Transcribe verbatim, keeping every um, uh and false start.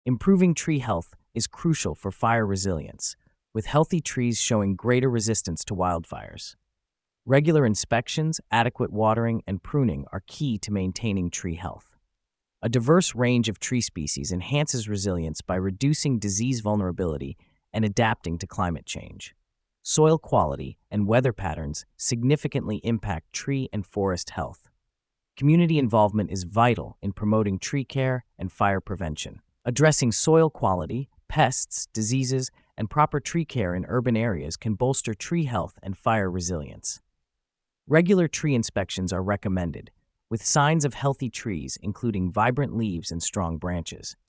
Improving tree health is crucial for fire resilience, with healthy trees showing greater resistance to wildfires. Regular inspections, adequate watering, and pruning are key to maintaining tree health. A diverse range of tree species enhances resilience by reducing disease vulnerability and adapting to climate change. Soil quality and weather patterns significantly impact tree and forest health. Community involvement is vital in promoting tree care and fire prevention. Addressing soil quality, pests, diseases, and proper tree care in urban areas can bolster tree health and fire resilience. Regular tree inspections are recommended, with signs of healthy trees including vibrant leaves and strong branches.